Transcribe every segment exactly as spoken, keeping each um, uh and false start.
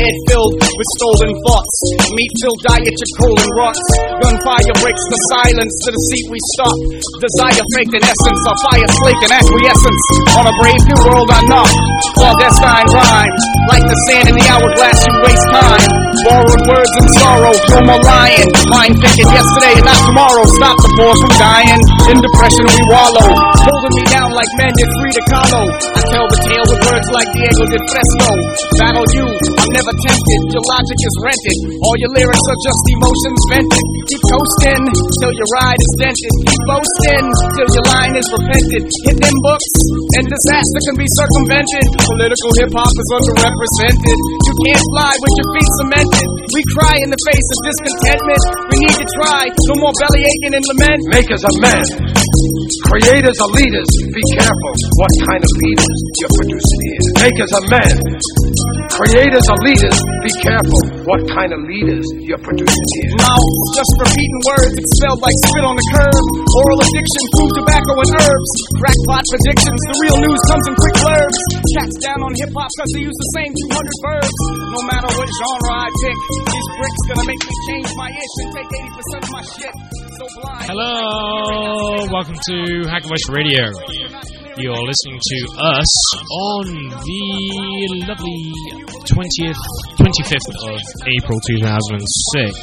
head filled with stolen thoughts. Meat-filled diet, your colon rots. Gunfire breaks the silence to the seat we stop. Desire faked in essence, our fire slaked in acquiescence. On a brave new world I knock. Clandestine rhyme. Like the sand in the hourglass, you waste time. Borrowed words and sorrow, no more lying. Mind thinking yesterday and not tomorrow. Stop the force from dying. In depression we wallow. Holding me down like men did Frida Kahlo. I tell the tale with words like Diego did Fresco. Battle you, I'm never tempted. Your logic is rented. All your lyrics are just emotions vented. Keep coasting till your ride is dented. Keep boasting till your line is repented. Hit them books and disaster can be circumvented. Political hip-hop is underrepresented. You can't fly with your feet cemented. We cry in the face of discontentment. We need to try, no more belly aching and lament. Makers are men, creators are leaders. Be careful what kind of leaders you're producing here. Makers are men, creators are leaders. Be careful what kind of leaders you're producing here. Mouth, just repeating words, it's spelled like spit on the curb. Oral addiction, food, tobacco, and herbs. Crackpot predictions, the real news comes in quick blurbs. Cats down on hip-hop cause they use the same two hundred verbs. No matter what genre I pick, these bricks gonna make me change my ish and take eighty percent of my shit. So blind. Hello, welcome to Hacker Voice Radio. You're listening to us on the lovely twentieth, twenty-fifth of April two thousand six.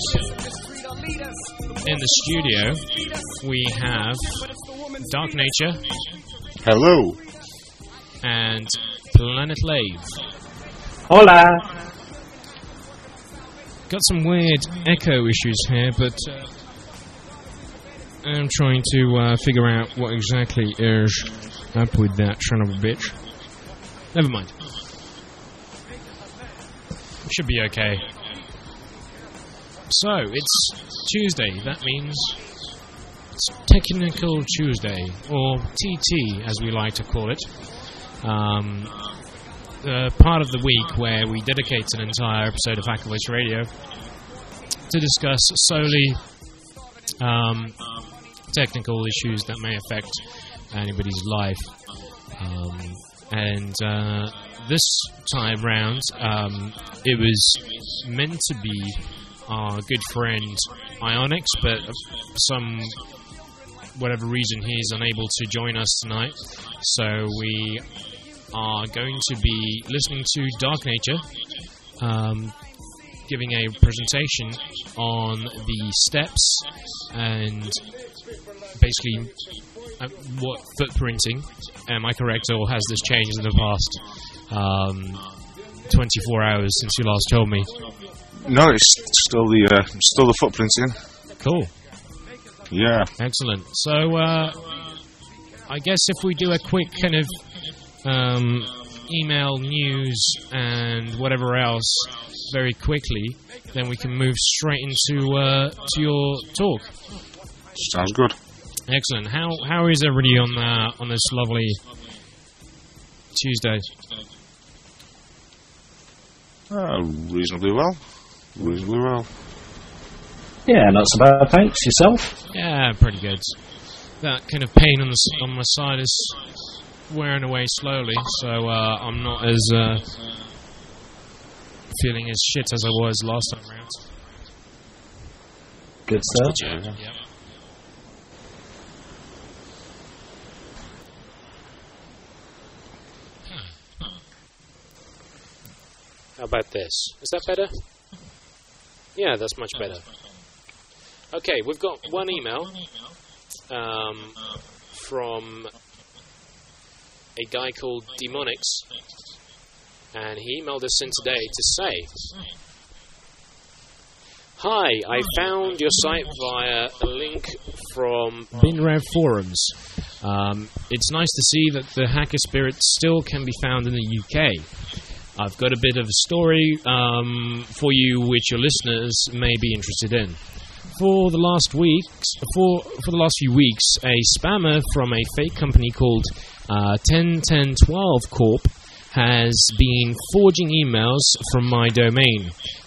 In the studio, we have Dark Nature. Hello. And Planet Lave. Hola. Got some weird echo issues here, but uh, I'm trying to uh, figure out what exactly is up with that son of a bitch. Never mind. Should be okay. So, it's Tuesday. That means it's Technical Tuesday, or T T as we like to call it. Um, the part of the week where we dedicate an entire episode of Hacker Voice Radio to discuss solely um, technical issues that may affect anybody's life. Um, and uh, this time round, um, it was meant to be our good friend Ionix, but for some whatever reason he's unable to join us tonight. So we are going to be listening to Dark Nature um, giving a presentation on the steps and basically uh, what footprinting. Am I correct, or has this changed in the past um, twenty-four hours since you last told me? No, it's still the uh, still the footprinting. Cool. Yeah. Excellent. So, uh, I guess if we do a quick kind of um, email, news, and whatever else very quickly, then we can move straight into uh, to your talk. Sounds good. Excellent. How how is everybody on uh, on this lovely Tuesday? Uh, reasonably well. Reasonably well. Yeah, not so bad, thanks. Yourself? Yeah, pretty good. That kind of pain on the on my side is wearing away slowly, so uh, I'm not as uh, feeling as shit as I was last time round. Good stuff. Yeah. Yep. How about this? Is that better? Yeah, that's much better. Okay, we've got one email um, from a guy called Demonix, and he emailed us in today to say, "Hi, I found your site via a link from BinRev forums. Um, it's nice to see that the hacker spirit still can be found in the U K. I've got a bit of a story um, for you which your listeners may be interested in. For the last weeks, for for the last few weeks, a spammer from a fake company called uh, ten ten twelve Corp has been forging emails from my domain.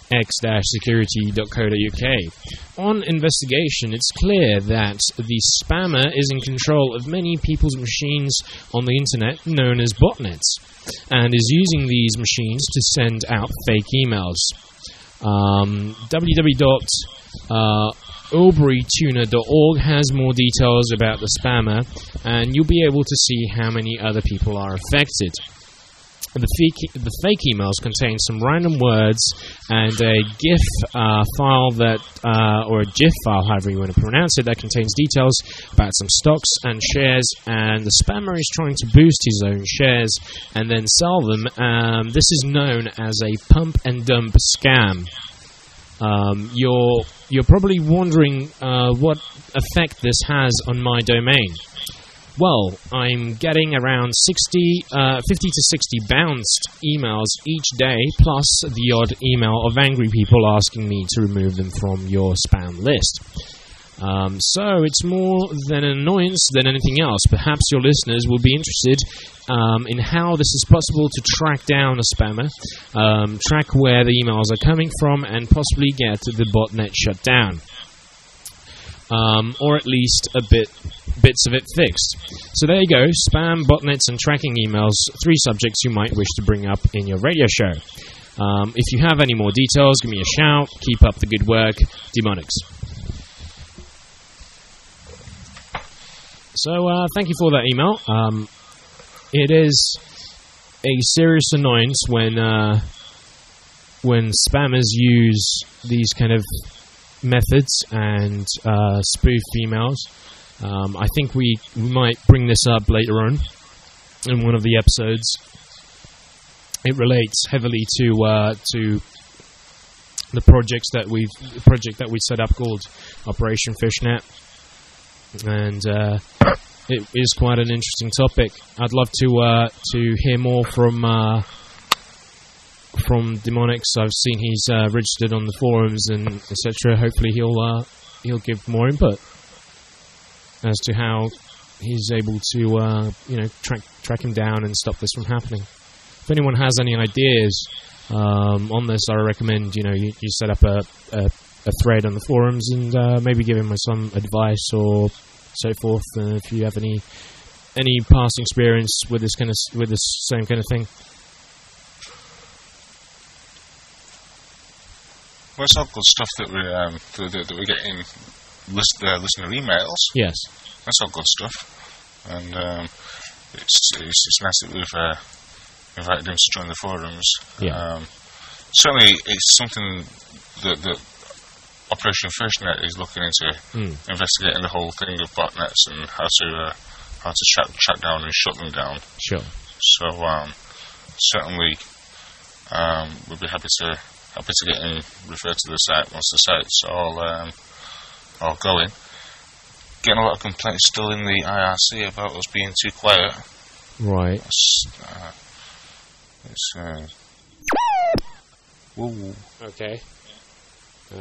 x dash security dot co dot uk. On investigation, it's clear that the spammer is in control of many people's machines on the internet known as botnets, and is using these machines to send out fake emails. Um, w w w dot aubrey tuner dot org has more details about the spammer, and you'll be able to see how many other people are affected. The fake, the fake emails contain some random words and a GIF uh, file that, uh, or a GIF file, however you want to pronounce it, that contains details about some stocks and shares, and the spammer is trying to boost his own shares and then sell them. Um, this is known as a pump and dump scam. Um, you're you're probably wondering uh, what effect this has on my domain. Well, I'm getting around sixty, uh, fifty to sixty bounced emails each day, plus the odd email of angry people asking me to remove them from your spam list. Um, so it's more than an annoyance than anything else. Perhaps your listeners will be interested um, in how this is possible to track down a spammer, um, track where the emails are coming from, and possibly get the botnet shut down. Um, or at least a bit bits of it fixed. So there you go, spam, botnets, and tracking emails, three subjects you might wish to bring up in your radio show. Um, if you have any more details, give me a shout. Keep up the good work, Demonics. So uh, thank you for that email. Um, it is a serious annoyance when uh, when spammers use these kind of methods and uh, spoof emails. Um, I think we, we might bring this up later on in one of the episodes. It relates heavily to uh, to the projects that we've the project that we set up called Operation Fishnet, and uh, it is quite an interesting topic. I'd love to uh, to hear more from. Uh, From Demonics. I've seen he's uh, registered on the forums and et cetera. Hopefully he'll uh, he'll give more input as to how he's able to uh, you know track track him down and stop this from happening. If anyone has any ideas um, on this, I recommend you know you, you set up a, a a thread on the forums and uh, maybe give him some advice or so forth. Uh, if you have any any past experience with this kind of with this same kind of thing. Well, it's all good stuff that we're, um, that, that we're getting list, uh, listener emails. Yes. That's all good stuff. And um, it's, it's it's nice that we've uh, invited him to join the forums. Yeah. Um, certainly, it's something that, that Operation Fishnet is looking into, mm. investigating the whole thing of botnets and how to uh, how to track, track down and shut them down. Sure. So, um, certainly, um, we'll be happy to... Happy to get him referred to the site once the site's all um, all going. Getting a lot of complaints still in the I R C about us being too quiet. Right. It's, uh, it's uh, whoa. Okay. Uh,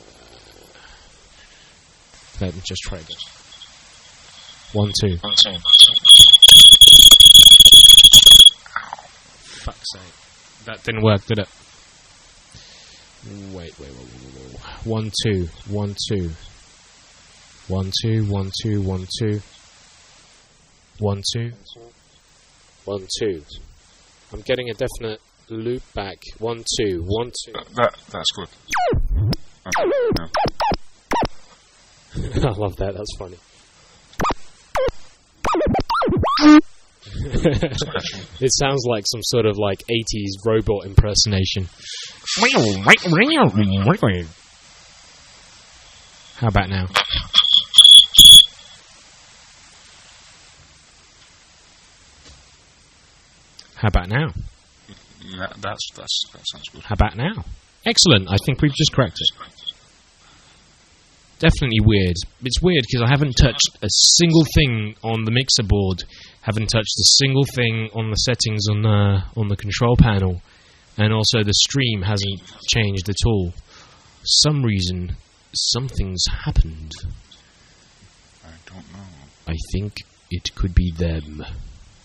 let me just try this. One, two. One, two. Fuck's sake. That didn't work, did it? Wait, wait, wait, wait, wait, wait. One, two, one, two. One, two, one, two, one, two. One, two. One, two. I'm getting a definite loop back. One, two, one, two. That, that that's good. Okay, I love that, that's funny. It sounds like some sort of like eighties robot impersonation. How about now? How about now? That, that's, that's, that sounds good. How about now? Excellent, I think we've just cracked it. Definitely weird. It's weird because I haven't touched a single thing on the mixer board. Haven't touched a single thing on the settings on the on the control panel, and also the stream hasn't changed at all. For some reason, something's happened. I don't know. I think it could be them.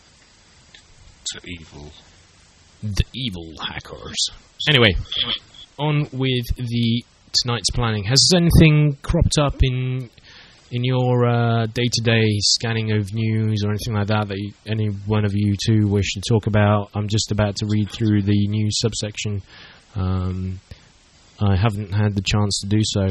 To evil. The evil hackers. Anyway, on with the tonight's planning. Has anything cropped up in in your uh, day-to-day scanning of news or anything like that that you, any one of you two wish to talk about? I'm just about to read through the news subsection. Um, I haven't had the chance to do so.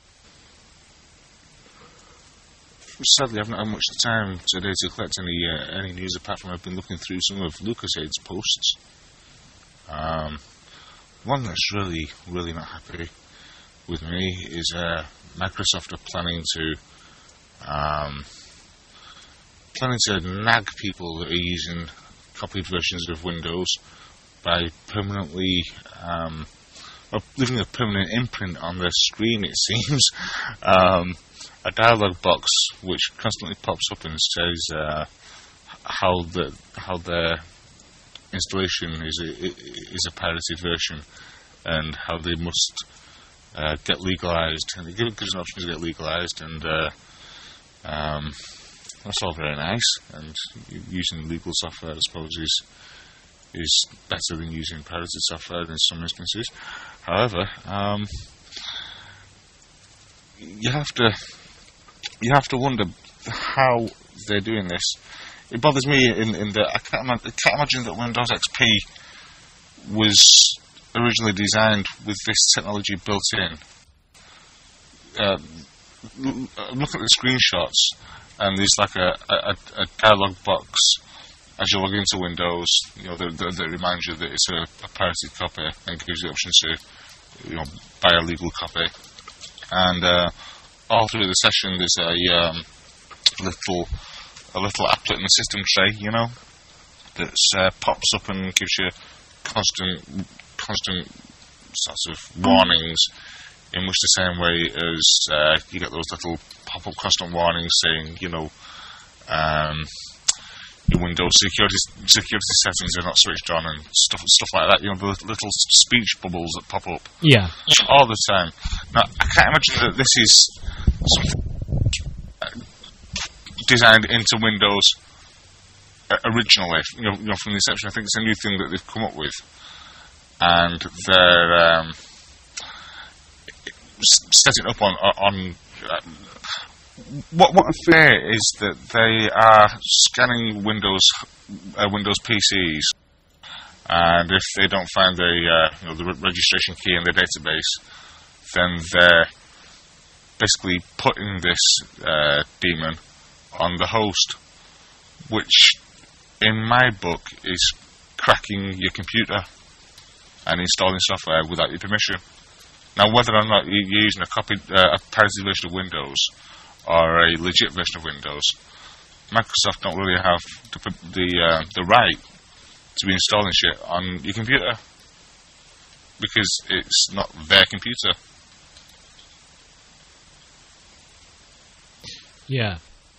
Sadly, I haven't had much time today to collect any uh, any news apart from I've been looking through some of LucasAid's posts. Um, one that's really, really not happy with me is uh, Microsoft are planning to um, planning to nag people that are using copied versions of Windows by permanently um, or leaving a permanent imprint on their screen. It seems um, a dialog box which constantly pops up and says uh, how the how their installation is a, is a pirated version and how they must uh, get legalized, and they give us an option to get legalized, and uh, um, that's all very nice. And using legal software, I suppose, is is better than using pirated software in some instances. However, um, you have to you have to wonder how they're doing this. It bothers me in, in that I can't, I can't imagine that Windows X P was originally designed with this technology built in. Uh, look at the screenshots, and there's like a, a, a dialog box as you log into Windows, you know, that, that, that reminds you that it's a, a pirated copy and gives you the option to, you know, buy a legal copy. And uh, all through the session, there's a um, little. a little applet in the system tray, you know, that uh, pops up and gives you constant, constant sorts of warnings, in much the same way as uh, you get those little pop-up constant warnings saying, you know, um, your Windows security security settings are not switched on and stuff stuff like that. You know, the little speech bubbles that pop up. Yeah. All the time. Now, I can't imagine that this is something designed into Windows uh, originally, you know, you know, from the inception. I think it's a new thing that they've come up with, and they're um, setting up on on. Uh, what what I fear is that they are scanning Windows uh, Windows P Cs, and if they don't find the uh, you know the re- registration key in the database, then they're basically putting this uh, daemon on the host, which in my book is cracking your computer and installing software without your permission. Now, whether or not you're using a copied, uh, a pirated version of Windows or a legit version of Windows, Microsoft don't really have the the, uh, the right to be installing shit on your computer because it's not their computer. Yeah.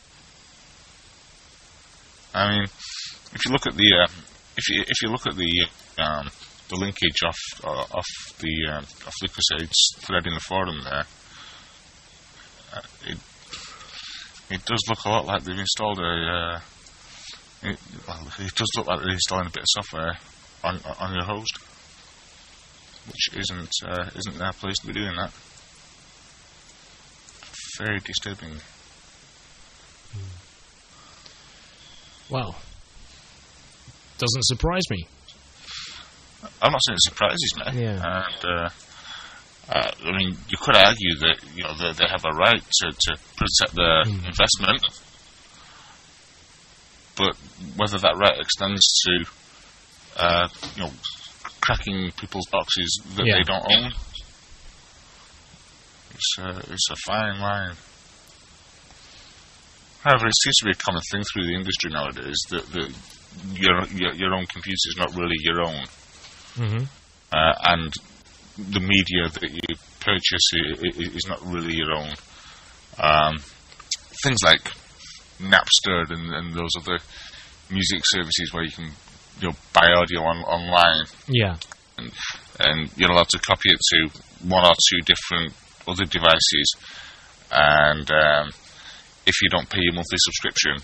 I mean, if you look at the uh, if you if you look at the um, the linkage off uh, off the uh, off LucasAid's thread in the forum there, uh, it it does look a lot like they've installed a. Uh, it, well, it does look like they're installing a bit of software on on your host, which isn't uh, isn't their place to be doing that. Very disturbing. Well, doesn't surprise me. I'm not saying it surprises me. Yeah. And, uh, uh, I mean, you could argue that you know they, they have a right to, to protect their mm. investment, but whether that right extends to uh, you know cracking people's boxes that yeah. they don't own, it's a, it's a fine line. However, it seems to be a common thing through the industry nowadays that, that your, your your own computer is not really your own, mm-hmm. uh, and the media that you purchase is not really your own. Um, things like Napster and, and those other music services where you can you know buy audio on, online, yeah, and, and you're allowed to copy it to one or two different other devices, and um, if you don't pay your monthly subscription,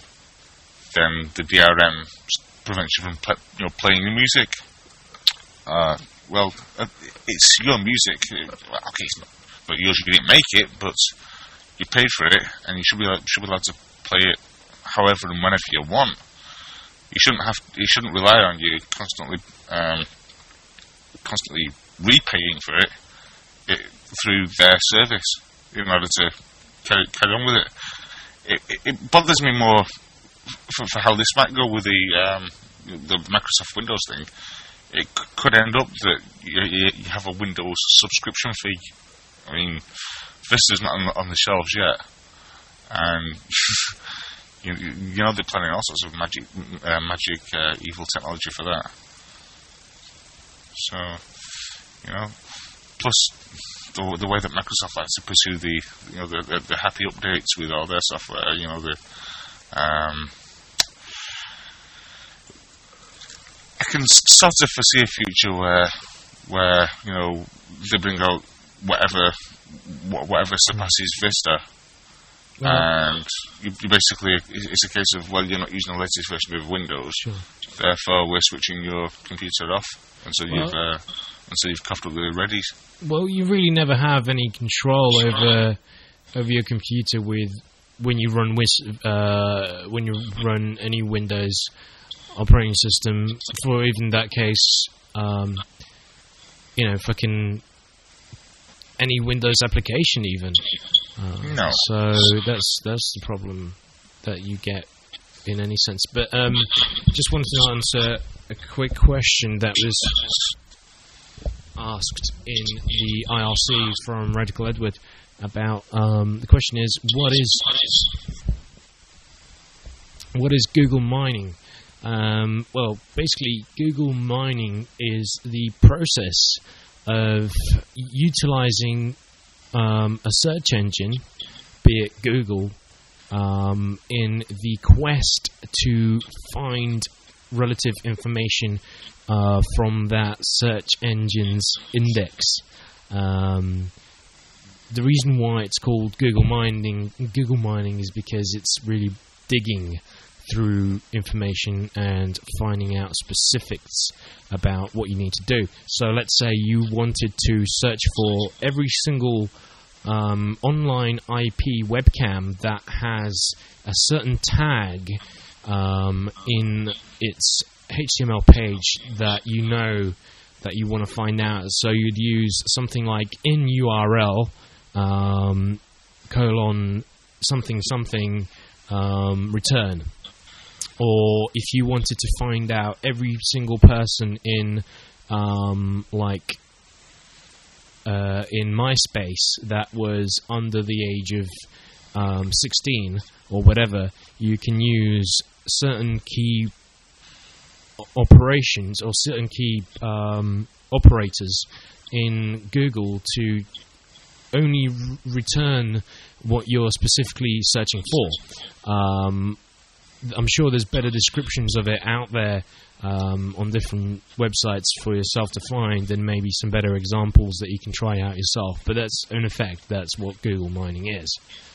then the D R M prevents you from play, you know, playing your music. Uh, well, uh, it's your music. Well, okay, it's not, but yours. You didn't make it, but you paid for it, and you should be should be allowed to play it however and whenever you want. You shouldn't have. You shouldn't rely on you constantly, um, constantly repaying for it, it through their service in order to carry, carry on with it. It, it. It bothers me more for, for how this might go with the um, the Microsoft Windows thing. It c- could end up that you, you, you have a Windows subscription fee. I mean, Vista's not on the, on the shelves yet, and you, you know they're planning all sorts of magic, uh, magic, uh, evil technology for that. So, you know, plus the, the way that Microsoft likes to pursue the, you know, the, the, the happy updates with all their software. You know, the um, I can sort of foresee a future where, where you know, they bring out whatever, whatever surpasses Vista, well, and you, you basically it's a case of, well, you're not using the latest version of Windows, sure. therefore we're switching your computer off until well, you've uh, until you've coughed up the readies. Well, you really never have any control over over your computer with when you run wis- uh, when you run any Windows operating system. For even that case, um, you know, fucking any Windows application, even. Uh, no. So that's that's the problem that you get in any sense. But um, just wanted to answer a quick question that was asked in the I R C from Radical Edward about um, the question is what is what is Google mining? Um, well, basically, Google mining is the process of utilizing um, a search engine, be it Google, um, in the quest to find relative information uh, from that search engine's index. Um, the reason why it's called Google mining, Google mining is because it's really digging through information and finding out specifics about what you need to do. So let's say you wanted to search for every single um, online I P webcam that has a certain tag um, in its H T M L page that you know that you want to find out. So you'd use something like in U R L um, colon something something um, return. Or if you wanted to find out every single person in, um, like, uh, in MySpace that was under the age of um, sixteen or whatever, you can use certain key operations or certain key um, operators in Google to only r- return what you're specifically searching for. Um, I'm sure there's better descriptions of it out there um, on different websites for yourself to find, and maybe some better examples that you can try out yourself. But that's, in effect, that's what Google mining is.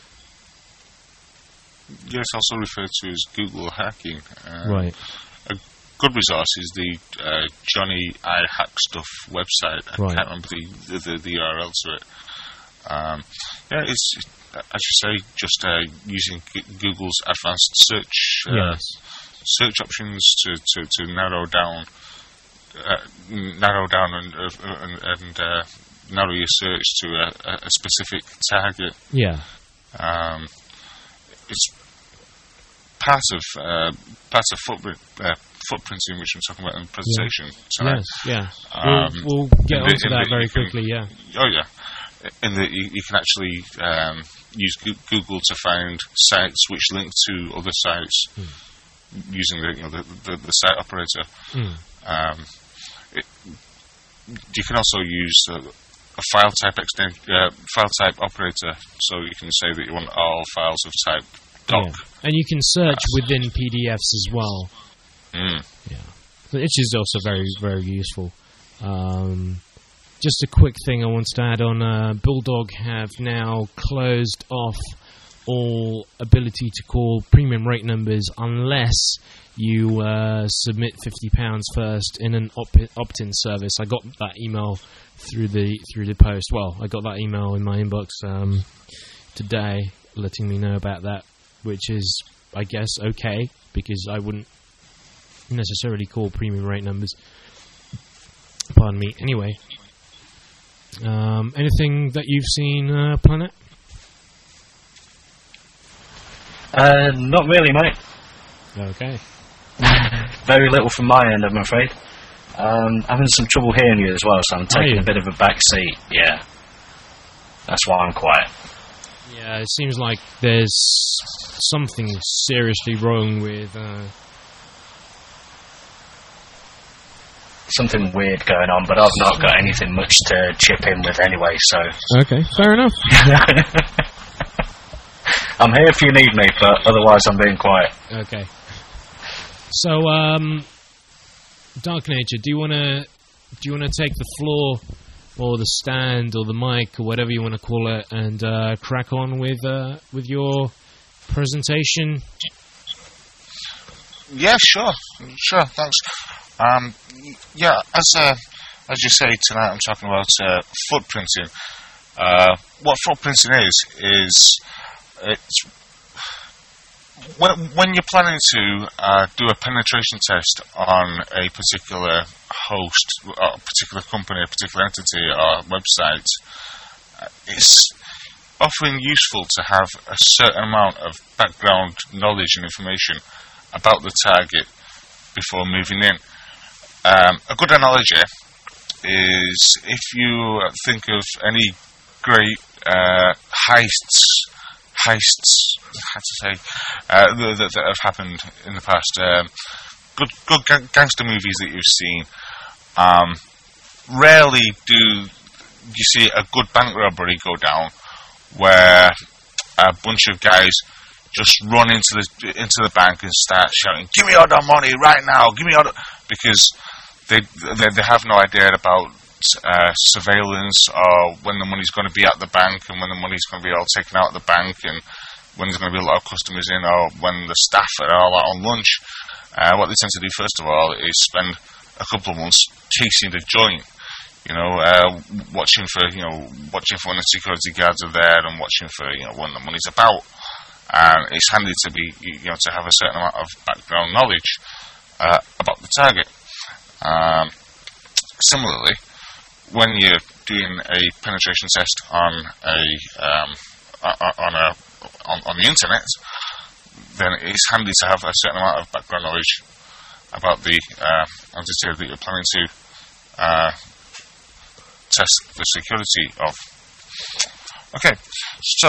Yes, also referred to as Google hacking. Um, right. A good resource is the uh, Johnny I Hack Stuff website. I right. can't remember the, the, the U R L to it. Um, yeah, it's, as you say, just uh, using G- Google's advanced search uh, yes. search options to, to, to narrow down, uh, narrow down and uh, and, and uh, narrow your search to a, a specific target. Yeah. Um, it's part of uh, part of footprint uh, footprinting, which I'm talking about in the presentation yeah. tonight. Yes. Yeah. Um, we'll, we'll get the, onto that the, very can, quickly. Yeah. Oh yeah. In that you, you can actually um, use Google to find sites which link to other sites mm. using the, you know, the, the, the site operator. Mm. Um, it, you can also use a, a file type extend, uh, file type operator, so you can say that you want all files of type doc. Yeah. And you can search within P D Fs as well. Mm. Yeah, which is also very very useful. Um, Just a quick thing I wanted to add on, uh, Bulldog have now closed off all ability to call premium rate numbers unless you uh, submit fifty pounds first in an op- opt-in service. I got that email through the through the post. Well, I got that email in my inbox um, today, letting me know about that, which is, I guess, okay, because I wouldn't necessarily call premium rate numbers. Pardon me. Anyway, um, anything that you've seen, uh, Planet? Uh, not really, mate. Okay. Very little from my end, I'm afraid. Um, having some trouble hearing you as well, so I'm taking a bit of a back seat. Yeah, that's why I'm quiet. Yeah, it seems like there's something seriously wrong with. Uh, Something weird going on, but I've not got anything much to chip in with anyway. So. Okay, fair enough. I'm here if you need me, but otherwise I'm being quiet. Okay. So, um, Dark Nature, do you wanna do you wanna take the floor, or the stand, or the mic, or whatever you want to call it, and uh, crack on with uh, with your presentation? Yeah, sure, sure. Thanks. Um, yeah, as uh, as you say tonight, I'm talking about uh, footprinting. Uh, what footprinting is is it's when when you're planning to uh, do a penetration test on a particular host, or a particular company, a particular entity, or website. Uh, it's often useful to have a certain amount of background knowledge and information about the target before moving in. Um, a good analogy is if you think of any great uh, heists, heists, how to say, uh, that, that, that have happened in the past. Um, good, good ga- gangster movies that you've seen. Um, rarely do you see a good bank robbery go down where a bunch of guys just run into the into the bank and start shouting, "Give me all the money right now! Give me all the..." Because they they, they have no idea about uh, surveillance or when the money's going to be at the bank and when the money's going to be all taken out of the bank and when there's going to be a lot of customers in or when the staff are all out on lunch. Uh, what they tend to do first of all is spend a couple of months casing the joint. You know, uh, watching for you know watching for when the security guards are there and watching for you know when the money's about. And it's handy to be, you know, to have a certain amount of background knowledge uh, about the target. Um, similarly, when you're doing a penetration test on a um, on a on, on the internet, then it's handy to have a certain amount of background knowledge about the uh, entity that you're planning to uh, test the security of. Okay, so.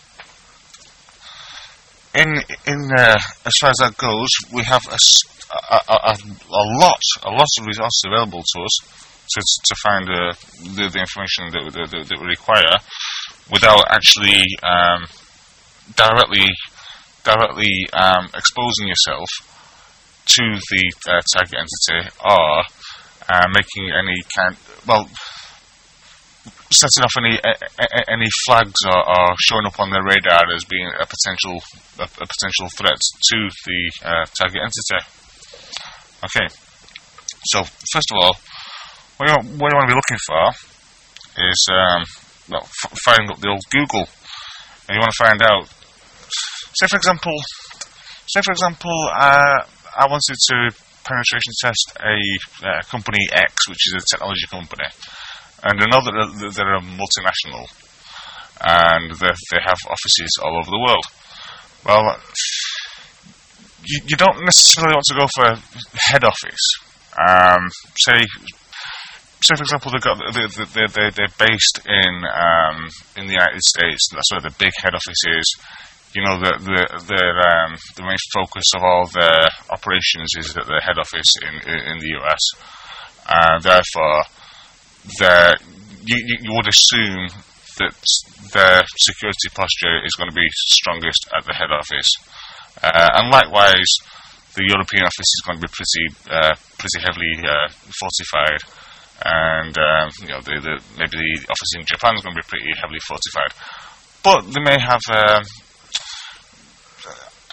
In in uh, as far as that goes, we have a, a, a, a lot a lot of resources available to us to to find uh, the the information that, that, that we require without actually um, directly directly um, exposing yourself to the uh, target entity or uh, making any kind well. setting off any uh, any flags or, or showing up on their radar as being a potential a, a potential threat to the uh, target entity. Okay, so first of all, what you, what you want to be looking for is um, well, f- firing up the old Google, and you want to find out. Say for example, say for example, uh, I wanted to penetration test a uh, company X, which is a technology company. And another, they're a multinational, and they have offices all over the world. Well, you, you don't necessarily want to go for head office. Um, say, say for example, they've got they they they they're based in um, in the United States. That's where the big head office is. You know, the the the um, the main focus of all their operations is at the head office in in, in the U S. And therefore. There, you, you would assume that their security posture is going to be strongest at the head office, uh, and likewise, the European office is going to be pretty, uh, pretty heavily uh, fortified, and um, you know, the, the, maybe the office in Japan is going to be pretty heavily fortified. But they may have, uh,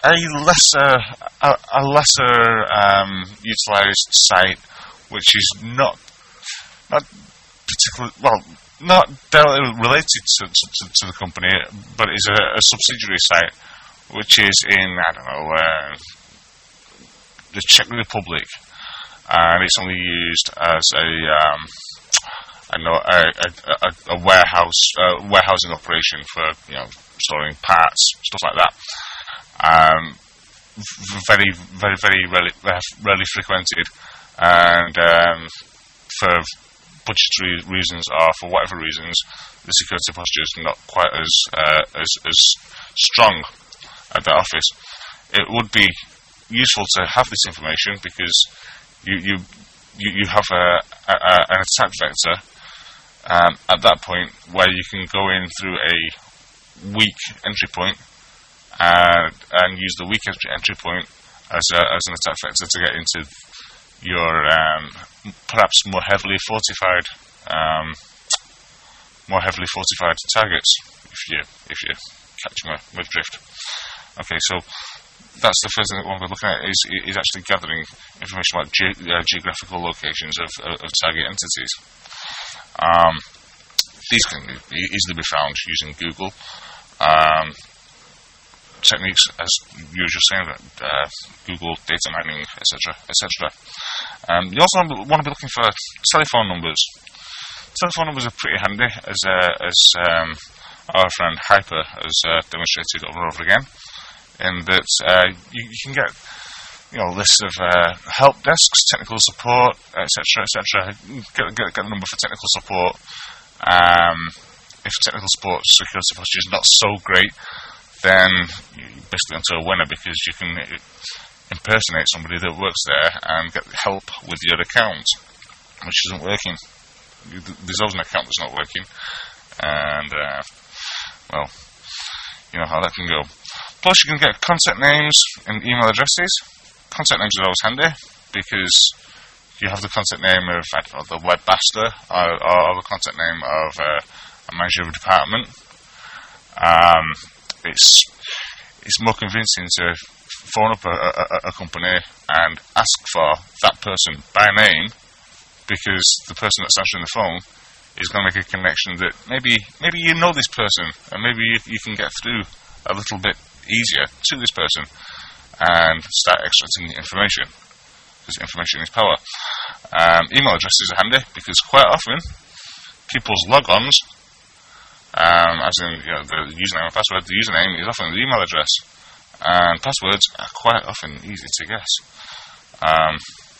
a lesser, a, a lesser um, utilised site, which is not not particularly well, not directly related to, to, to the company, but is a, a subsidiary site, which is in I don't know uh, the Czech Republic, and it's only used as a um, I know a, a, a warehouse uh, warehousing operation for you know storing parts, stuff like that. Um, very, very, very rarely, rarely frequented, and um, for budgetary reasons or for whatever reasons, the security posture is not quite as uh, as as strong at that office. It would be useful to have this information because you you you, you have a, a, an attack vector um, at that point where you can go in through a weak entry point and and use the weak entry, entry point as a, as an attack vector to get into your um, perhaps more heavily fortified um, more heavily fortified targets, if you if you catch my, my drift. Okay, so that's the first thing that one we're looking at is is actually gathering information about ge uh, geographical locations of, of, of target entities. Um, these can easily be found using Google. Um, techniques, as you were just saying, uh, Google data mining, et cetera, et cetera. Um, you also want to be looking for telephone numbers. Telephone numbers are pretty handy, as uh, as um, our friend Hyper has uh, demonstrated over and over again. In that uh, you, you can get, you know, lists of uh, help desks, technical support, et cetera, et cetera. Get, get get the number for technical support. Um, if technical support security posture is not so great, then you're basically onto a winner because you can impersonate somebody that works there and get help with your account, which isn't working. There's always an account that's not working, and uh, well, you know how that can go. Plus, you can get contact names and email addresses. Contact names are always handy because you have the contact name of I don't know, the web master or, or the contact name of uh, a manager of a department. Um, it's it's more convincing to phone up a, a, a company and ask for that person by name, because the person that's answering the phone is going to make a connection that maybe maybe you know this person and maybe you, you can get through a little bit easier to this person and start extracting the information, because information is power. Um, email addresses are handy because quite often people's logons, Um, as in you know, the username and password, the username is often the email address, and passwords are quite often easy to guess. Um,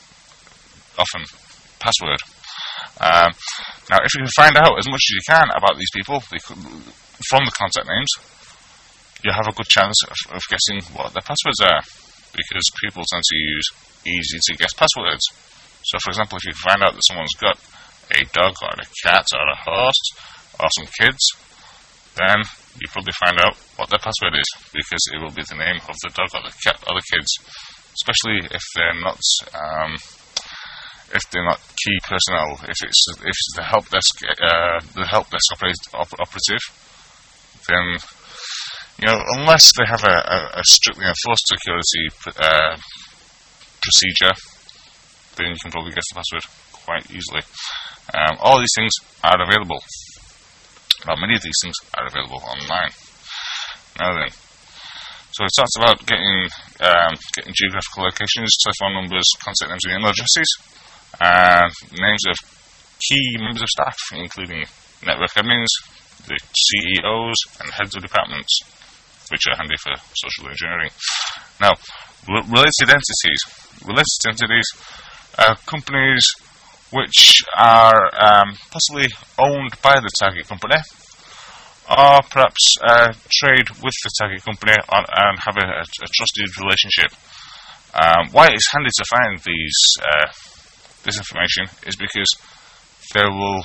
often password. Um, now, if you can find out as much as you can about these people from the contact names, you have a good chance of, of guessing what their passwords are, because people tend to use easy to guess passwords. So, for example, if you find out that someone's got a dog or a cat or a horse or some kids, then you probably find out what their password is, because it will be the name of the dog or the cat or the kids, especially if they're not um, if they're not key personnel. If it's if it's the help desk uh, the help desk op operative, then you know, unless they have a, a, a strictly enforced security uh, procedure, then you can probably guess the password quite easily. Um, all these things are available. Well, many of these things are available online. Now then, so we talked about getting um, getting geographical locations, telephone numbers, contact names and email addresses, and names of key members of staff, including network admins, the C E Os, and heads of departments, which are handy for social engineering. Now, re related entities. Related entities are companies which are um, possibly owned by the target company, or perhaps uh, trade with the target company on, and have a, a, a trusted relationship. Um, why it's handy to find these uh, this information is because there will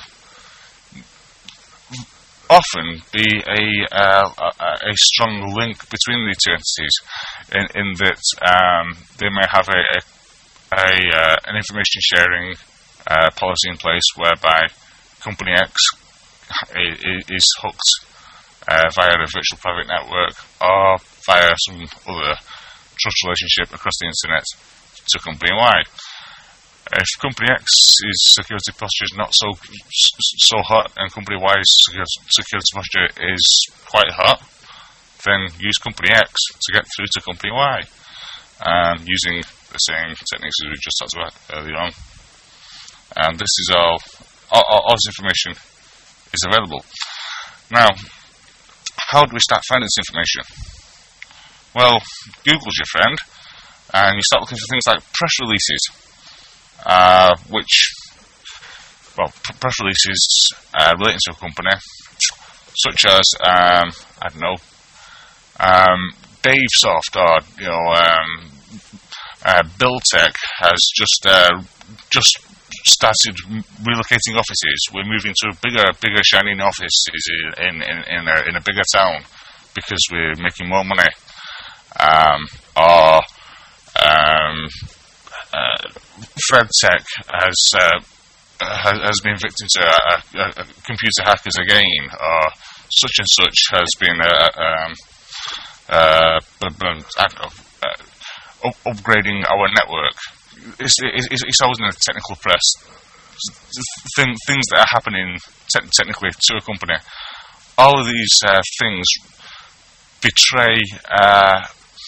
often be a, uh, a, a strong link between the two entities, in, in that um, they may have a, a, a uh, an information sharing Uh, policy in place whereby Company X is hooked uh, via a virtual private network or via some other trust relationship across the internet to company Y. If company X's security posture is not so so hot and company Y's security posture is quite hot, then use company X to get through to company Y, um, using the same techniques as we just talked about earlier on. And this is all, all, all this information is available. Now, how do we start finding this information? Well, Google's your friend, and you start looking for things like press releases, uh, which, well, pr- press releases uh, relating to a company, such as, um, I don't know, um, Davesoft, or, you know, um, uh, Buildtech has just, uh, just started relocating offices. We're moving to bigger, bigger, shining offices in in in a, in a bigger town because we're making more money. Um, or um, uh, FredTech has, uh, has has been victim to uh, uh, computer hackers again, or such and such has been uh, um, uh, I don't know, uh, up- upgrading our network. It's, it's, it's always in the technical press. Thing, things that are happening te- technically to a company. All of these uh, things betray. Uh,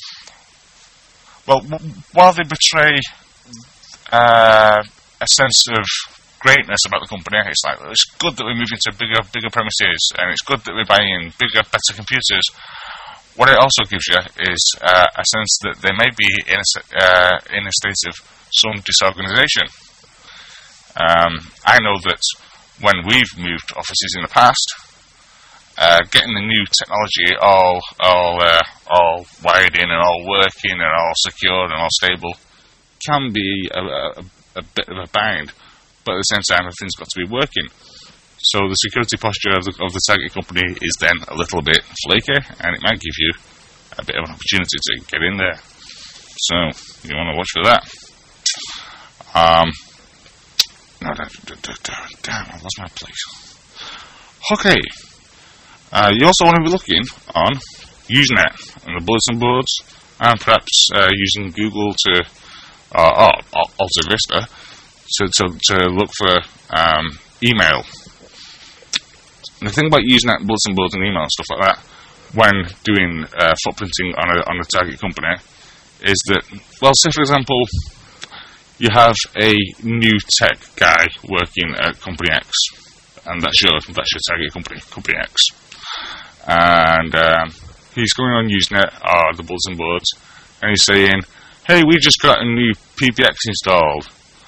well, w- while they betray uh, a sense of greatness about the company, it's like it's good that we're moving to bigger, bigger premises, and it's good that we're buying bigger, better computers. What it also gives you is uh, a sense that they may be in a, uh, in a state of some disorganisation. Um, I know that when we've moved offices in the past, uh, getting the new technology all all uh, all wired in and all working and all secure and all stable can be a, a, a bit of a bind, but at the same time, everything's got to be working. So the security posture of the, of the target company is then a little bit flaky, and it might give you a bit of an opportunity to get in there. So you want to watch for that. Um, no, damn, I lost my place. Okay. Uh, you also want to be looking on Usenet and the bulletin boards, and perhaps uh, using Google to, uh, or Alta Vista, to, to, to look for um, email. The thing about using that bulletin boards and email and stuff like that when doing uh, footprinting on a on a target company is that, well, say for example, you have a new tech guy working at company X, and that's your that's your target company, company X, and um, he's going on Usenet or the bulletin boards, and he's saying, "Hey, we just got a new P B X installed,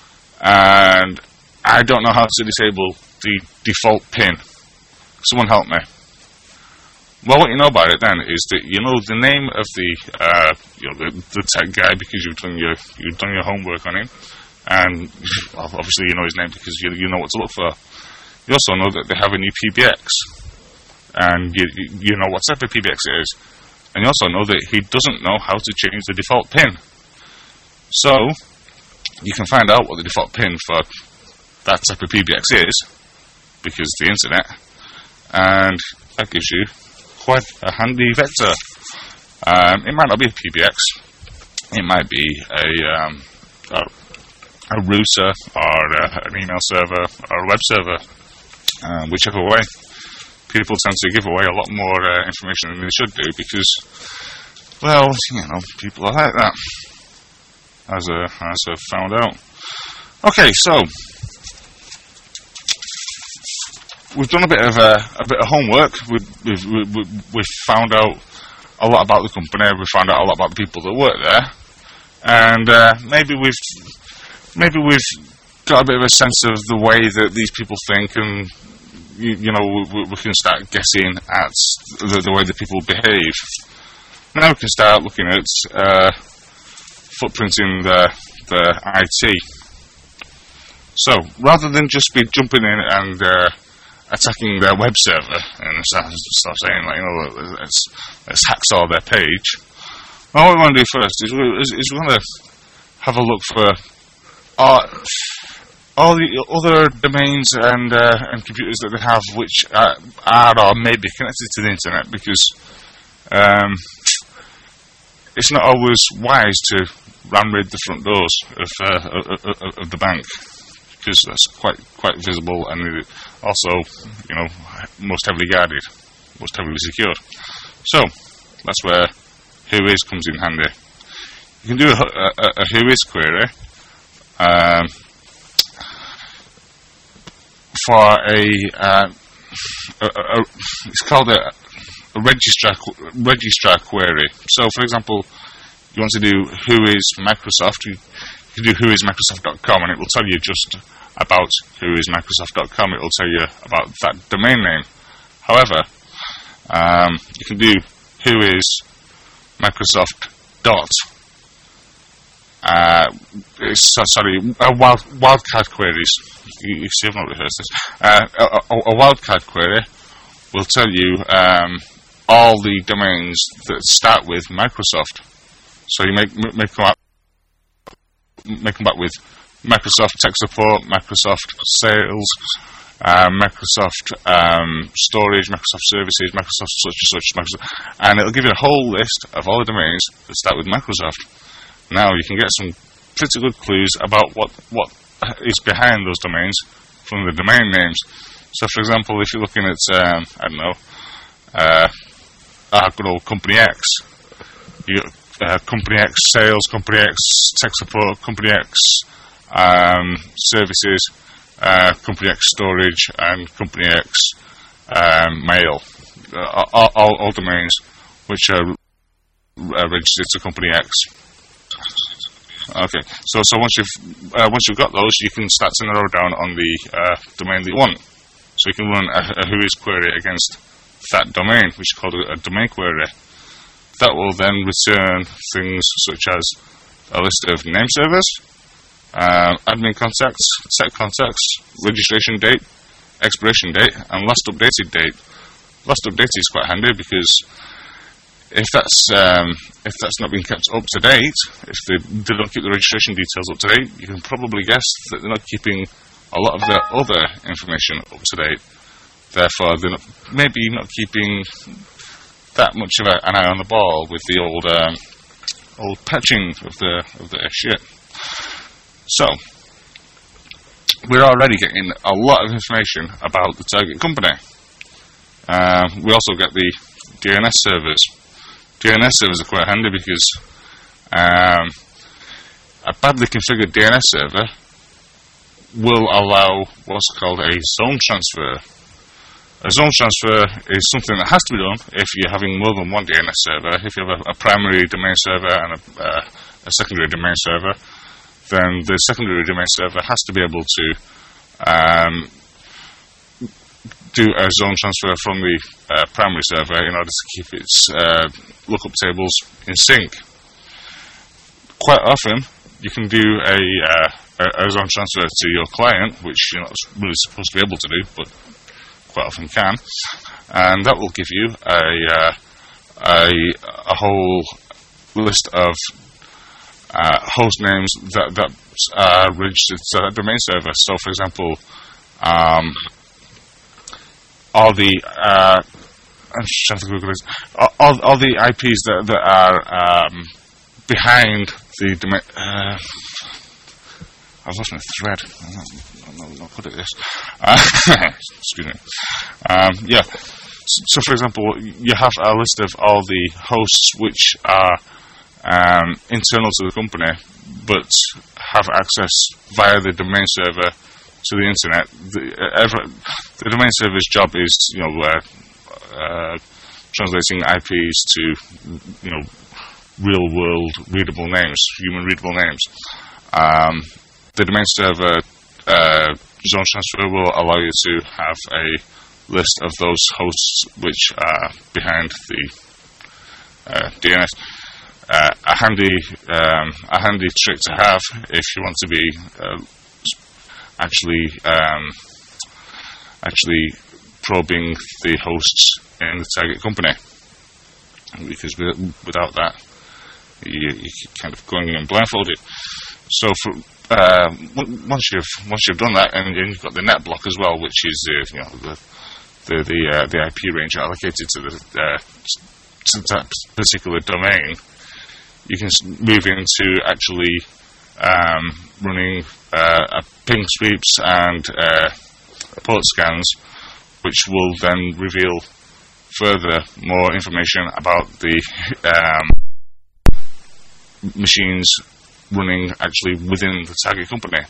and I don't know how to disable the default pin. Someone help me." Well, what you know about it then is that you know the name of the uh, you know the, the tech guy because you've done your you've done your homework on him, and well, obviously you know his name because you you know what to look for. You also know that they have a new P B X, and you you know what type of P B X it is, and you also know that he doesn't know how to change the default pin. So you can find out what the default pin for that type of P B X is because it's the internet. And that gives you quite a handy vector. Um, it might not be a P B X. It might be a um, a, a router or a, an email server or a web server. Um, whichever way. People tend to give away a lot more uh, information than they should do because, well, you know, people are like that. As a, as I've found out. Okay, so we've done a bit of uh, a bit of homework. We've, we've, we've, we've found out a lot about the company. We've found out a lot about the people that work there, and uh, maybe we've maybe we've got a bit of a sense of the way that these people think, and you, you know we, we can start guessing at the, the way that people behave. Now we can start looking at uh, footprinting the the I T. So rather than just be jumping in and uh, attacking their web server and start, start saying, like, you know, let's, let's hack all their page. Well, what we want to do first is we, is, is we want to have a look for all, all the other domains and uh, and computers that they have which are, are or may be connected to the internet, because um, it's not always wise to ram raid the front doors of, uh, of, of, of the bank, because that's quite quite visible, and it also, you know, most heavily guarded, most heavily secured. So that's where Whois comes in handy. You can do a, a, a Whois query um, for a, uh, a, a, a it's called a, a registrar registrar query. So, for example, you want to do Whois Microsoft, you can do whois microsoft dot com, and it will tell you just about whois microsoft dot com. It will tell you about that domain name. However, um, you can do Whois Microsoft dot. Uh, so, sorry, uh, wild, wildcard queries. You, you see, I've not rehearsed this. Uh, a, a, a wildcard query will tell you um, all the domains that start with Microsoft. So you make make come up, make come back with Microsoft Tech Support, Microsoft Sales, uh, Microsoft um, Storage, Microsoft Services, Microsoft such and such, Microsoft, and it'll give you a whole list of all the domains that start with Microsoft. Now you can get some pretty good clues about what, what is behind those domains from the domain names. So, for example, if you're looking at, um, I don't know, uh, our good old Company X, you got uh, Company X Sales, Company X Tech Support, Company X um, Services, uh, Company X Storage, and Company X um, Mail. Uh, all, all, all domains which are uh, registered to Company X. Okay, so so once you've uh, once you've got those, you can start to narrow down on the uh, domain that you want. So you can run a, a Whois query against that domain, which is called a, a domain query. That will then return things such as a list of name servers, uh, admin contacts, set contacts, registration date, expiration date, and last updated date. Last updated is quite handy because if that's um, if that's not been kept up to date, if they, they don't keep the registration details up to date, you can probably guess that they're not keeping a lot of their other information up to date. Therefore, they're not, maybe not keeping that much of a, an eye on the ball with the old um, old patching of the of the shit. So we're already getting a lot of information about the target company. Uh, we also get the D N S servers. D N S servers are quite handy because um, a badly configured D N S server will allow what's called a zone transfer. A zone transfer is something that has to be done if you're having more than one D N S server. If you have a, a primary domain server and a, uh, a secondary domain server, then the secondary domain server has to be able to um, do a zone transfer from the uh, primary server in order to keep its uh, lookup tables in sync. Quite often, you can do a, uh, a, a zone transfer to your client, which you're not really supposed to be able to do, but quite often can, and that will give you a uh, a, a whole list of uh, host names that that are registered to that domain server. So, for example, um, all the uh, I'm just trying to Google this. All, all the I Ps that that are um, behind the domain. Uh, I've lost my thread. I'm not, I'm not, I'm not good at this. Uh, excuse me. Um, yeah. So, for example, you have a list of all the hosts which are um, internal to the company, but have access via the domain server to the internet. The, uh, ever, the domain server's job is, you know, uh, uh, translating I Ps to, you know, real-world readable names, human readable names. Um, The domain server uh, zone transfer will allow you to have a list of those hosts which are behind the uh, D N S. Uh, a handy, um, a handy trick to have if you want to be uh, actually, um, actually probing the hosts in the target company, because without that, you, you're kind of going in blindfolded. So for Uh, once you've once you've done that, and you've got the net block as well, which is uh, you know the the the, uh, the I P range allocated to the uh, to that particular domain. you can move into actually um, running uh, ping sweeps and uh, port scans, which will then reveal further more information about the um, machines running actually within the target company.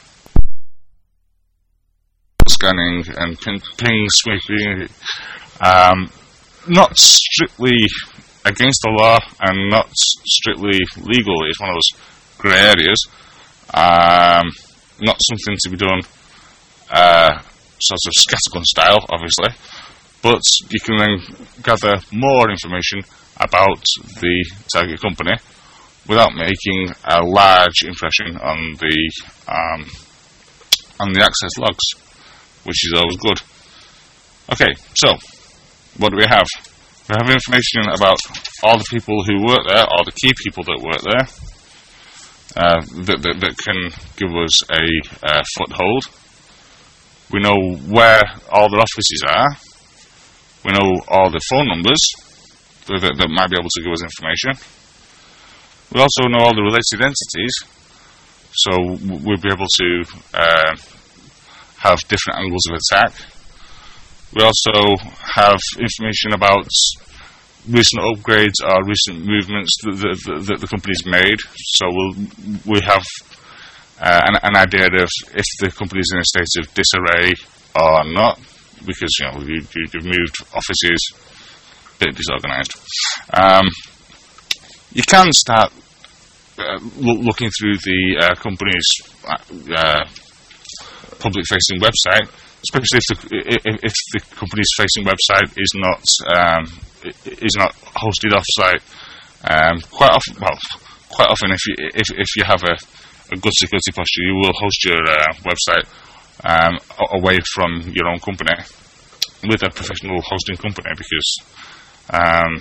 Scanning and ping, ping sweeping, um, not strictly against the law and not strictly legal. It's one of those grey areas. Um, not something to be done uh, sort of scattergun style, obviously, but you can then gather more information about the target company without making a large impression on the um, on the access logs, which is always good. Okay, so what do we have? We have information about all the people who work there, all the key people that work there, uh, that, that, that can give us a uh, foothold. We know where all their offices are. We know all the phone numbers that, that, that might be able to give us information. We also know all the related entities, so we'll be able to uh, have different angles of attack. We also have information about recent upgrades or recent movements that the, that the company's made. So we'll, we have uh, an, an idea of if the company's in a state of disarray or not, because you know you, you've moved offices, a bit disorganised. Um, you can start uh, lo- looking through the uh, company's uh, public-facing website, especially if the if the company's facing website is not um, is not hosted off-site. Um, quite often, well, quite often, if you if if you have a, a good security posture, you will host your uh, website um, away from your own company with a professional hosting company, because um,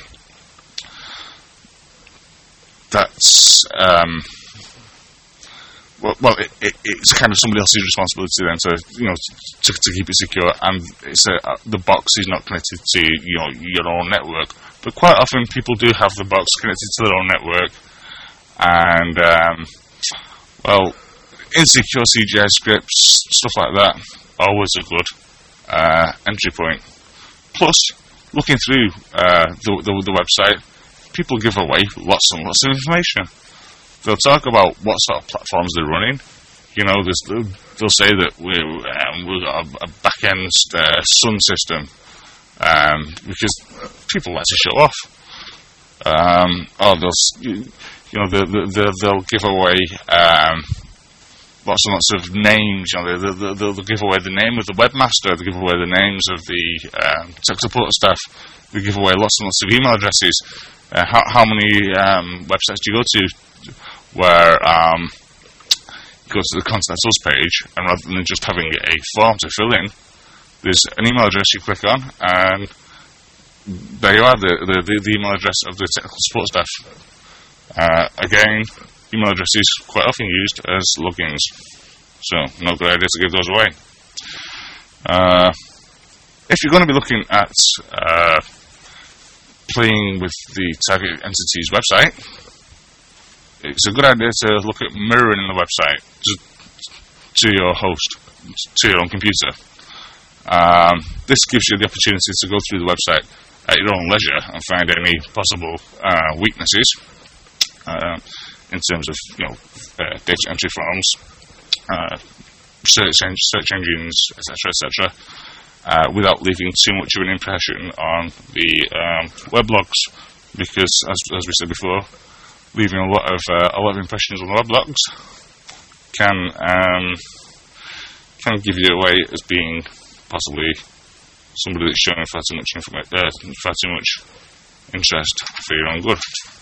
that's um, Well, well it, it, it's kind of somebody else's responsibility then to, you know, to, to keep it secure, and it's a, uh, the box is not connected to, you know, your own network. But quite often people do have the box connected to their own network, and um, well, insecure C G I scripts, stuff like that, always a good uh, entry point. Plus, looking through uh, the, the the website, people give away lots and lots of information. They'll talk about what sort of platforms they're running. You know, they'll say that we, um, we've got a, a back-end uh, Sun system, um, because people like to show off. Um, or they'll, you know, they'll, they'll, they'll give away um, lots and lots of names. You know, they'll, they'll, they'll give away the name of the webmaster. They'll give away the names of the um, tech support staff. They give away lots and lots of email addresses. Uh, how, how many um, websites do you go to where um, you go to the Contact Us page, and rather than just having a form to fill in, there's an email address you click on, and there you are, the, the, the, the email address of the technical support staff. Uh, again, email addresses quite often used as logins, so no good idea to give those away. Uh, if you're going to be looking at uh, playing with the target entity's website, it's a good idea to look at mirroring the website to, to your host, to your own computer. Um, this gives you the opportunity to go through the website at your own leisure and find any possible uh, weaknesses uh, in terms of, you know, uh, data entry forms, uh, search, en- search engines, et cetera, et cetera, uh, without leaving too much of an impression on the um, weblogs, because, as, as we said before, leaving a lot of uh, a lot of impressions on the weblogs can um, can give you away as being possibly somebody that's showing far too much informa- uh, far too much interest for your own good.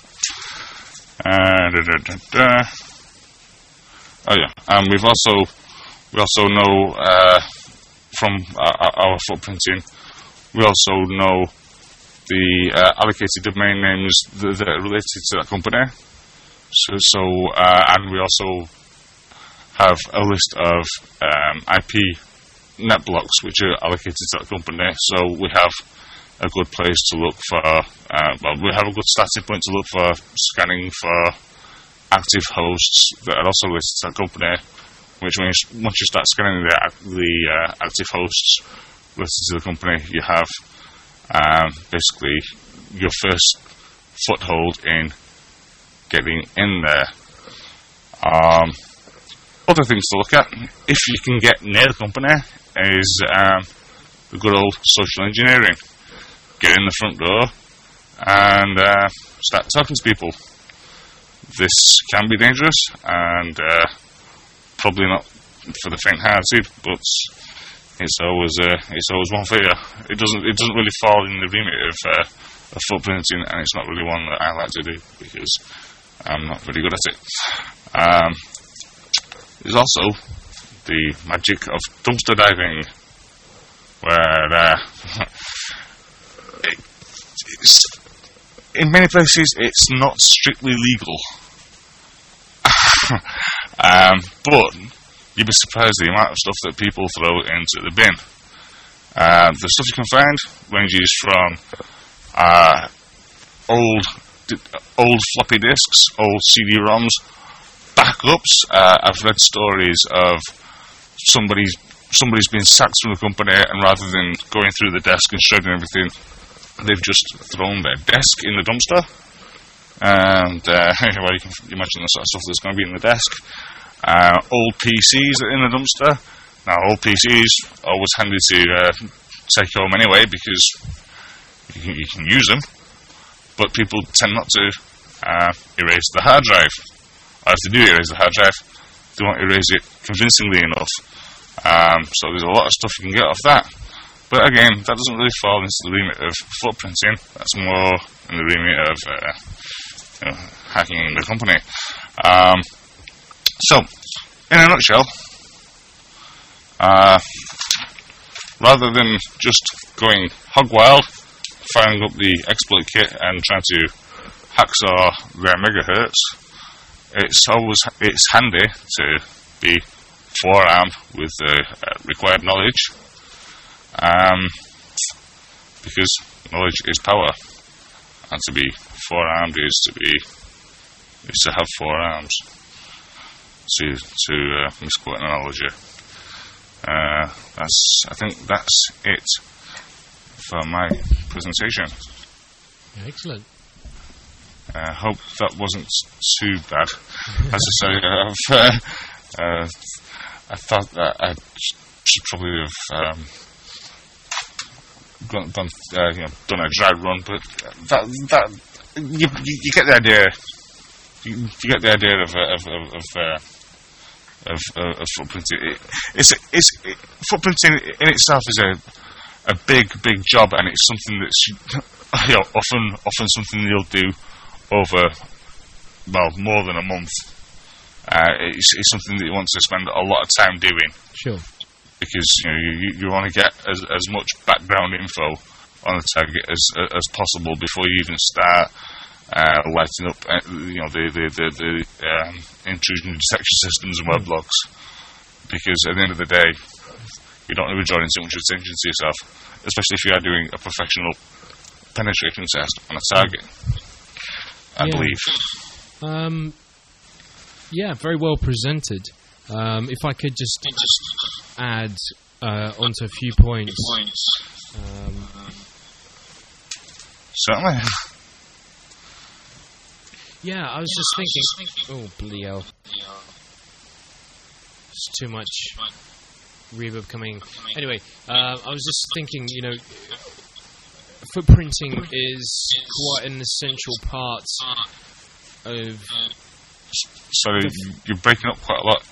Uh, da, da, da, da. Oh yeah, and we've also we also know uh, from our, our footprinting, we also know the uh, allocated domain names that, that are related to that company. So, so uh, and we also have a list of um, I P net blocks which are allocated to that company. So we have a good place to look for. Uh, well, we have a good starting point to look for scanning for active hosts that are also listed to that company. Which means once you start scanning the the uh, active hosts listed to the company, you have um, basically your first foothold in getting in there. Um, other things to look at, if you can get near the company, is um, the good old social engineering. Get in the front door and uh, start talking to people. This can be dangerous and uh, probably not for the faint-hearted, but it's always uh, it's always one for you. It doesn't it doesn't really fall in the remit of, uh, of footprinting, and it's not really one that I like to do because I'm not very good at it. Um, there's also the magic of dumpster diving, where uh, it, it's, in many places it's not strictly legal. um, but you'd be surprised the amount of stuff that people throw into the bin. Uh, the stuff you can find ranges from uh, old old floppy disks, old C D ROMs, backups. Uh, I've read stories of somebody's somebody's been sacked from the company, and rather than going through the desk and shredding everything, they've just thrown their desk in the dumpster. And uh, well, you can imagine the sort of stuff that's going to be in the desk. Uh, old P Cs that are in the dumpster. Now, old P Cs always handy to uh, take home anyway because you can, you can use them, but people tend not to uh, erase the hard drive. Or if they do erase the hard drive, they won't erase it convincingly enough. Um, so there's a lot of stuff you can get off that. But again, that doesn't really fall into the remit of footprinting. That's more in the remit of uh, you know, hacking the company. Um, so, in a nutshell, uh, rather than just going hog wild, firing up the exploit kit and trying to hacksaw their megahertz, it's always it's handy to be forearmed with the uh, required knowledge, um, because knowledge is power, and to be forearmed is to be is to have four arms. To to uh, misquote an analogy. Uh, that's I think that's it for my presentation. Excellent. I uh, hope that wasn't too bad. As I say, I've, uh, uh, I thought that I should probably have um, gone, done, uh, you know, done a drag run, but that that you, you, you get the idea. You, you get the idea of of of. of uh, Of, uh, of footprinting. It, it's it's it, footprinting in itself is a a big big job, and it's something that's you know, often often something you'll do over well more than a month. Uh, it's, it's something that you want to spend a lot of time doing. Sure. Because you know you, you want to get as as much background info on the target as as possible before you even start. Uh, lighting up, uh, you know, the the the, the um, intrusion detection systems and weblogs, because at the end of the day, you don't want to be drawing too much attention to yourself, especially if you are doing a professional penetration test on a target. I yeah. believe. Um, yeah, very well presented. Um, if I could just add uh, onto a few points. Um, Certainly. Yeah, I was just thinking. Oh, bloody hell. It's too much reverb coming. Anyway, uh, I was just thinking, you know, footprinting is quite an essential part of. Sorry, you're breaking up quite a lot.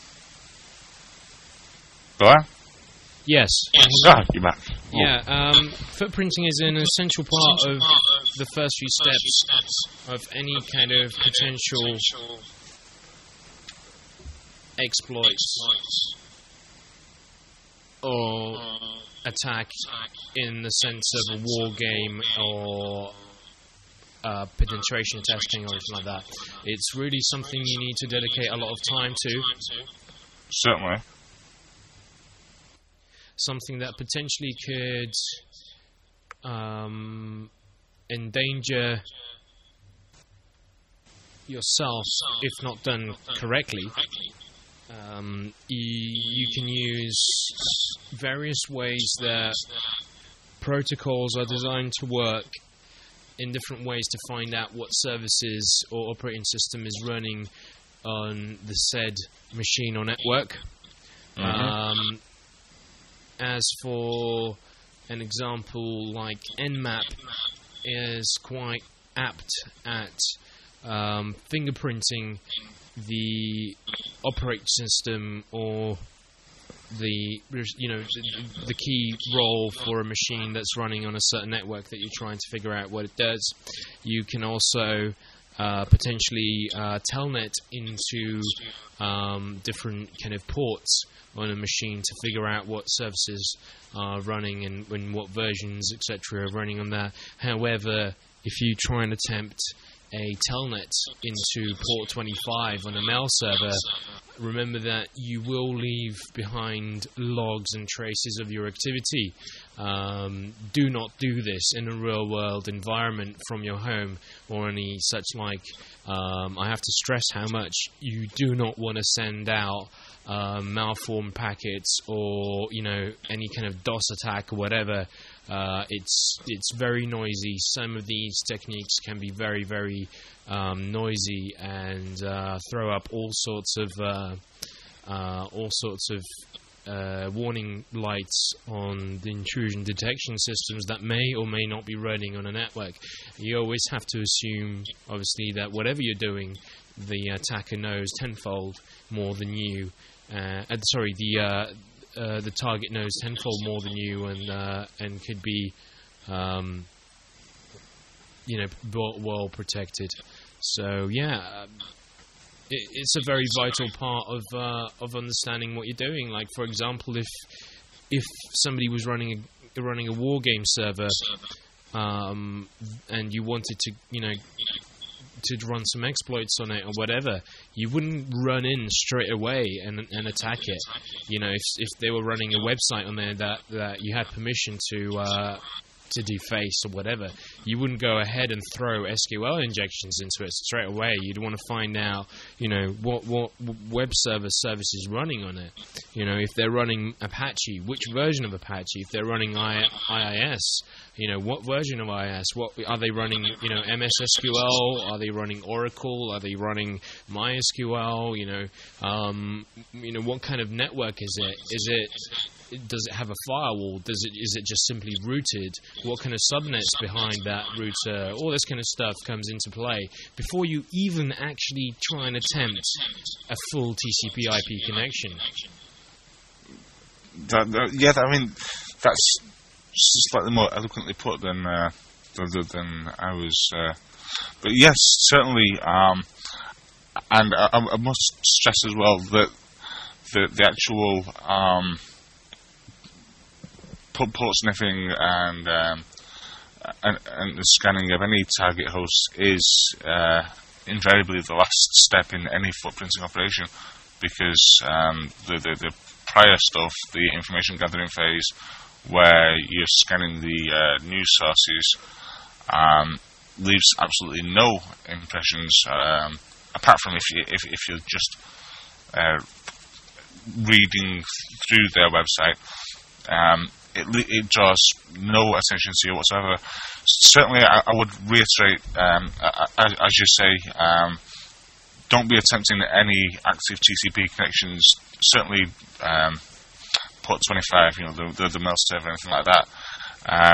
Go on. Yes. Ah, you're back. Oh. Yeah, um, footprinting is an essential part of the first few steps of any kind of potential exploits or attack in the sense of a war game or uh, penetration testing or anything like that. It's really something you need to dedicate a lot of time to. Certainly. Something that potentially could um, endanger yourself if not done correctly. Um, you, you can use various ways that protocols are designed to work in different ways to find out what services or operating system is running on the said machine or network. Mm-hmm. Um, as for an example, like Nmap is quite apt at um, fingerprinting the operating system or the you know the, the key role for a machine that's running on a certain network that you're trying to figure out what it does. You can also uh, potentially uh, telnet into um, different kind of ports on a machine to figure out what services are running and, and what versions, et cetera, are running on that. However, if you try and attempt a telnet into port twenty-five on a mail server, remember that you will leave behind logs and traces of your activity. Um, do not do this in a real-world environment from your home or any such like. Um, I have to stress how much you do not want to send out um, malformed packets or you know any kind of DOS attack or whatever. Uh, it's it's very noisy. Some of these techniques can be very very um, noisy and uh, throw up all sorts of uh, uh, all sorts of uh, warning lights on the intrusion detection systems that may or may not be running on a network. You always have to assume, obviously, that whatever you're doing, the attacker knows tenfold more than you. Uh, uh, sorry, the uh, Uh, the target knows tenfold more than you, and uh, and could be, um, you know, well, well protected. So yeah, it, it's a very vital part of uh, of understanding what you're doing. Like for example, if if somebody was running a, running a war game server, um, and you wanted to, you know, to run some exploits on it or whatever, you wouldn't run in straight away and and attack it. You know, if if they were running a website on there that, that you had permission to uh, to deface or whatever, you wouldn't go ahead and throw S Q L injections into it straight away. You'd want to find out, you know, what what web server service is running on it. You know, if they're running Apache, which version of Apache? If they're running I I I S, you know, what version of I I S? What are they running? You know, M S S Q L? Are they running Oracle? Are they running MySQL? You know, um, you know, what kind of network is it? Is it Does it have a firewall? Does it is it just simply routed? What kind of subnets behind that router? All this kind of stuff comes into play before you even actually try and attempt a full T C P I P connection. That, that, yeah, I mean that's slightly more eloquently put than uh, than, than I was. Uh, but yes, certainly, um, and I, I must stress as well that the the actual um, port sniffing and, um, and and the scanning of any target host is uh, invariably the last step in any footprinting operation, because um, the, the the prior stuff, the information gathering phase, where you're scanning the uh, news sources, um, leaves absolutely no impressions, um, apart from if you if, if you're just uh, reading through their website. Um, It, it draws no attention to you whatsoever. Certainly, I, I would reiterate, um, as, as you say, um, don't be attempting any active T C P connections. Certainly, um, port twenty-five, you know, the, the, the mail server, anything like that. Um,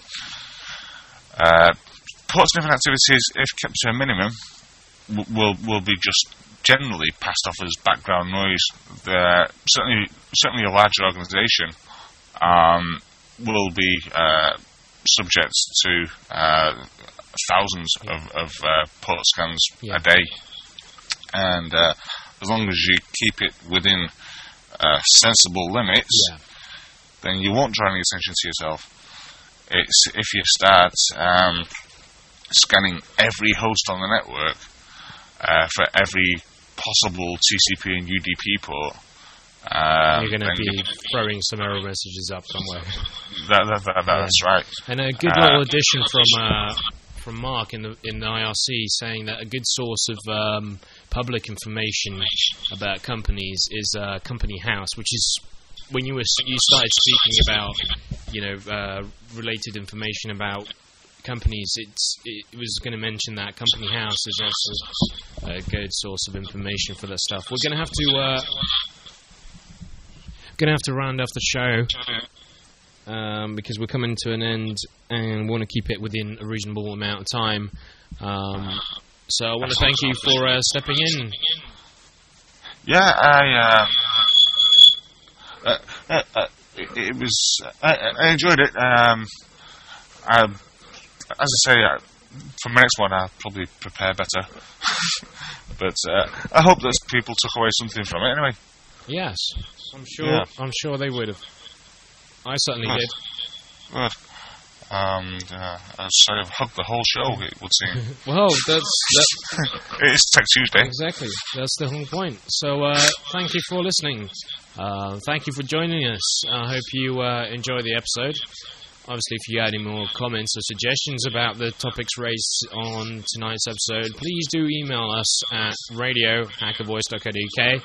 uh, port sniffing activities, if kept to a minimum, w- will will be just generally passed off as background noise. They're certainly, certainly a larger organisation Um, will be uh, subject to uh, thousands yeah. of, of uh, port scans yeah. a day, and uh, as long as you keep it within uh, sensible limits, yeah. then you won't draw any attention to yourself. It's if you start um, scanning every host on the network uh, for every possible T C P and U D P port, Um, You're going to be throwing some error messages up somewhere. That, that, that, that's yeah. right. And a good uh, little addition from uh, from Mark in the in the I R C, saying that a good source of um, public information about companies is uh, Company House, which is when you were you started speaking about you know uh, related information about companies. It's it was going to mention that Company House is also a good source of information for that stuff. We're going to have to. Uh, Going to have to round off the show um, because we're coming to an end and want to keep it within a reasonable amount of time. Um, so I want to thank you for uh, stepping in. Yeah, I, uh, uh, uh, uh, it, it was, I, I enjoyed it. Um, I, as I say, uh, for my next one, I'll probably prepare better. But uh, I hope that people took away something from it anyway. Yes. I'm sure. Yeah. I'm sure they would have. I certainly Good. did. Good. Um, uh, I'd say I've hugged the whole show. It would seem. Well, that's that, it's Tech Tuesday. Exactly. That's the whole point. So, uh, thank you for listening. Uh, thank you for joining us. I hope you uh, enjoy the episode. Obviously, if you had any more comments or suggestions about the topics raised on tonight's episode, please do email us at radio hacker voice dot co dot U K.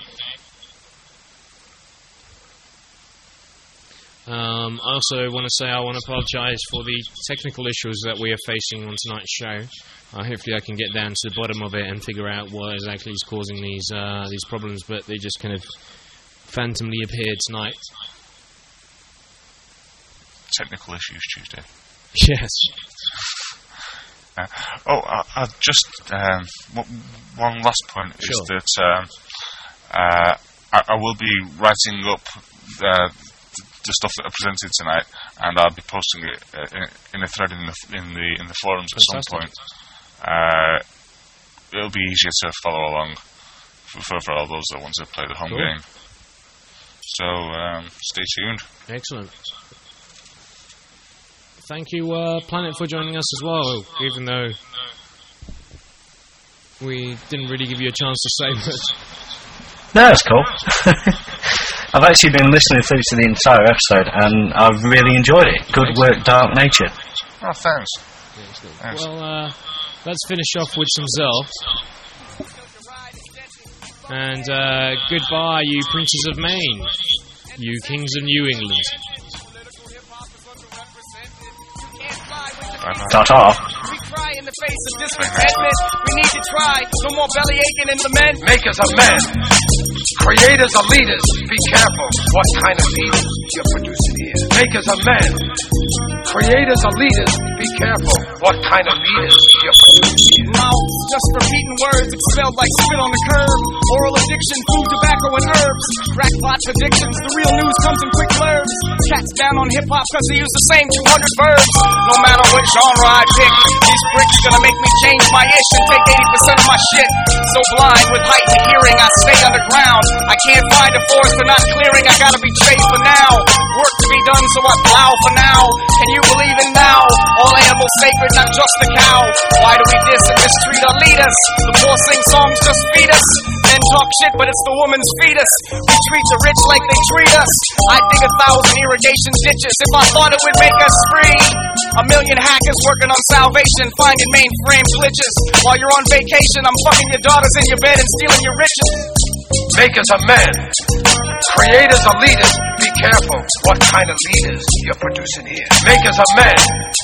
Um, I also want to say I want to apologise for the technical issues that we are facing on tonight's show. Uh, hopefully I can get down to the bottom of it and figure out what exactly is causing these uh, these problems, but they just kind of phantomly appeared tonight. Technical issues Tuesday. Yes. Uh, oh, I, I've just um, w- one last point is sure. that um, uh, I, I will be writing up uh, the stuff that I presented tonight, and I'll be posting it uh, in, in a thread in the in the in the forums at Fantastic. some point. Uh, it'll be easier to follow along for, for, for all those that want to play the home cool. game. So um, stay tuned. Excellent. Thank you, uh, Planet, for joining us as well, even though we didn't really give you a chance to say much. No, it's cool. I've actually been listening through to the entire episode, and I've really enjoyed it. Good work, Dark Nature. Oh, thanks. Thanks. Well, uh, let's finish off with some Zell. And uh, goodbye, you princes of Maine, you kings of New England. Ta-ta. We cry in the face of discontentment. We need to try. No more belly aching in lament. Makers of men, creators of leaders. Be careful what kind of leaders you're producing here. Makers of men, creators of leaders. Be careful what kind of leaders you're producing here. Mouths just repeating words. It smelled like spit on the curb. Oral addiction, food, tobacco, and herbs. Crackpot predictions. The real news comes in quick blurbs. Cats down on hip hop because they use the same two hundred verbs. No matter what genre I pick, these bricks gonna make me change my ish and take eighty percent of my shit. So blind with heightened hearing, I stay underground. I can't find a forest for not clearing. I gotta be chased for now. Work to be done, so I plow for now. Can you believe in now? All animals sacred, not just the cow. Why do we diss and mistreat our leaders? The poor sing songs just feed us. Men talk shit, but it's the woman's fetus. We treat the rich like they treat us. I dig a thousand irrigation ditches if I thought it would make us free. A million hackers working on salvation, finding mainframe glitches. While you're on vacation, I'm fucking your daughters in your bed and stealing your riches. Makers of men, creators of leaders. Be careful what kind of leaders you're producing here. Makers of men,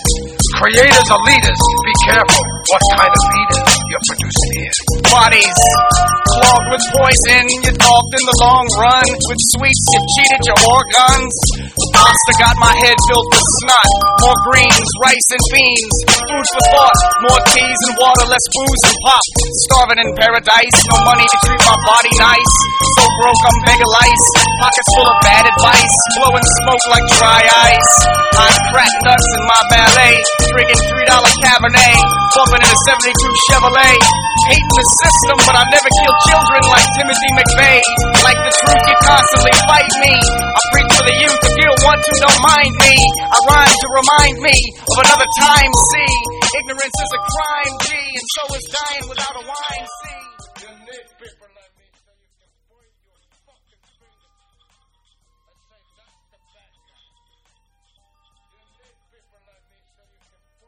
creators of leaders. Be careful what kind of leaders you're producing here. Bodies clogged with poison, you talked in the long run. With sweets, you cheated your organs. Pasta got my head filled with snot. More greens, rice and beans. Food for thought, more teas and water, less booze and pop. Starving in paradise, no money to treat my body nice. So broke I'm begging lice. Pockets full of bad advice, blowing smoke like dry ice. I'm crack nuts in my ballet, drinking three dollar Cabernet, bumping in a seventy-two Chevrolet. Hating the system, but I never kill children like Timothy McVeigh. Like the truth, you constantly fight me. I preach for the youth, if you don't want to, don't mind me. I rhyme to remind me of another time, see. Ignorance is a crime, G, and so is dying without a wine, see.